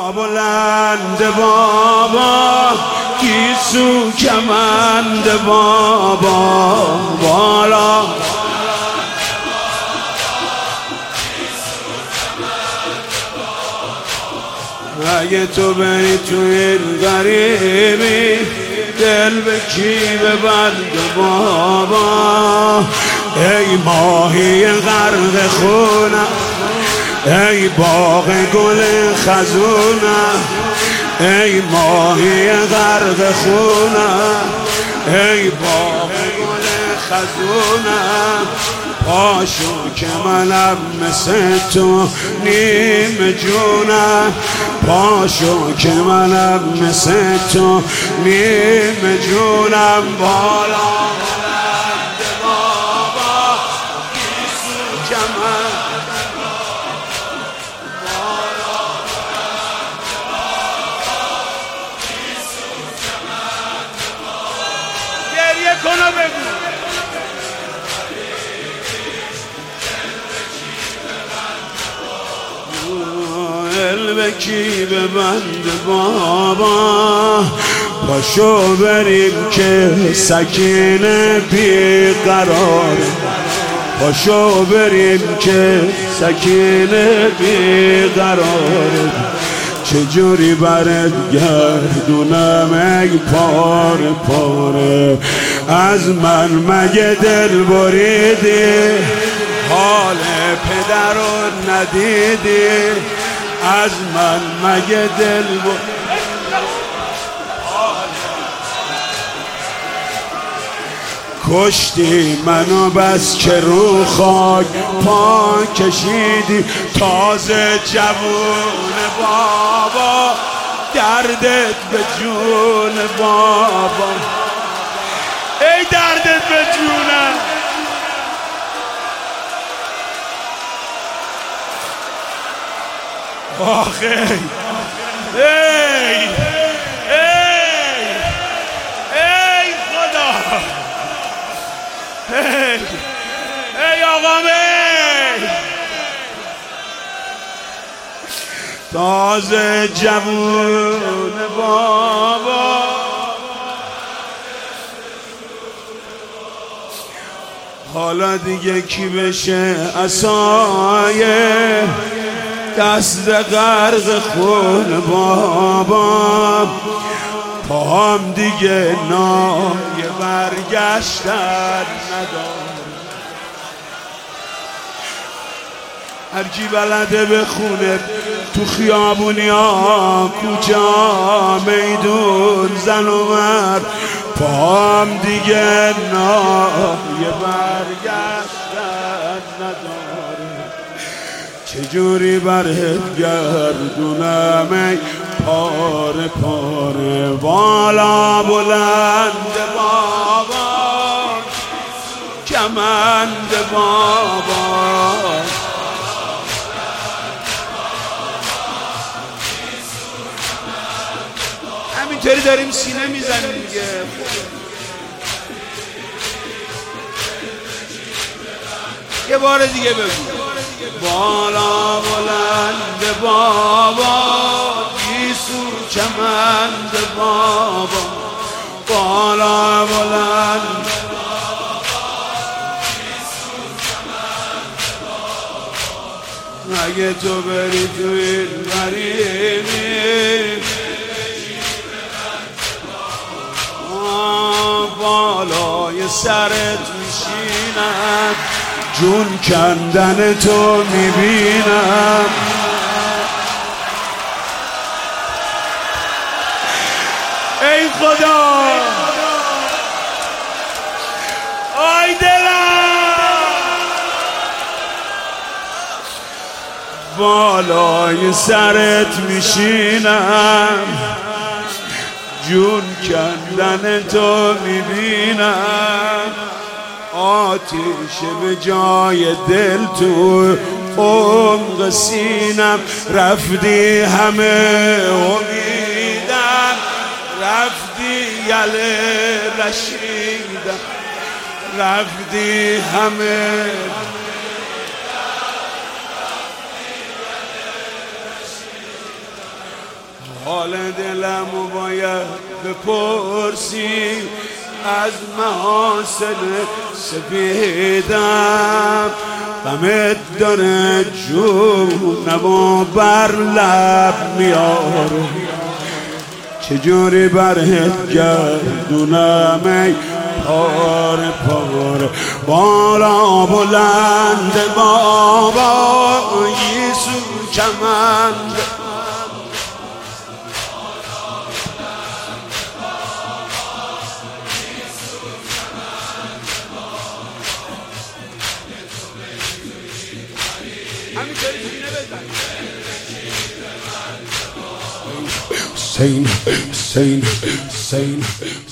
بلند بابا گیسو کمند بابا بالا اگه تو بری تو این غریبی دل به کی ببند بابا ای ماهی غرق خونم ای باغ گل خزونم ای ماهی غرق خونم ای باغ گل خزونم پاشو که منم مثل تو نیم جونم پاشو که منم مثل تو نیم جونم بالا بلند بابا گیسو کمند بالا بلند بابا گیسو کمند گریه کن و بگو به کی ببند بابا پاشو بریم که سکینه بیقرار پاشو بریم که سکینه بیقرار چجوری برد گردونم ای پاره پاره از من مگه دل بریدی حال پدر رو ندیدی از من مگه دل کشتی منو بس که رو خاک پا کشیدی تازه جوون بابا دردت به جون بابا ای دردت به جونم آخه ای خدا ای آقام تازه جوون بابا حالا دیگه کی بشه عصایه دست غرق خون بابا پاهم دیگه نای برگشتن نداره هرکی بلده بخونه تو خیابونی ها کوچه ها میدون زن و مرد پاهم دیگه نای برگشتن نداره چجوری برهت گردونم ای پاره پاره بالا بلند بابا کمند بابا همینطوری داریم سینه میزنیم دیگه یه بار دیگه بگو بالا بلند بابا گیسو کمند بابا بالا بلند بابا گیسو کمند بابا اگه تو بری تو این غریبی بالای سرت میشینم جون کندن تو میبینم ای خدا آی دلم بالای سرت میشینم جون کندن تو میبینم آتیش به جای دل تو عمق سینم رفتی همه امیدم رفتی یله رشیدم رفتی همه حال دلم باید بپرسی از محاسن سپیدم، غمت داره جونم و بر لب میاره، چجوری برهت گردونم ای پاره پاره. بالا بلند بابا یسو کمند، Sane, sane, sane,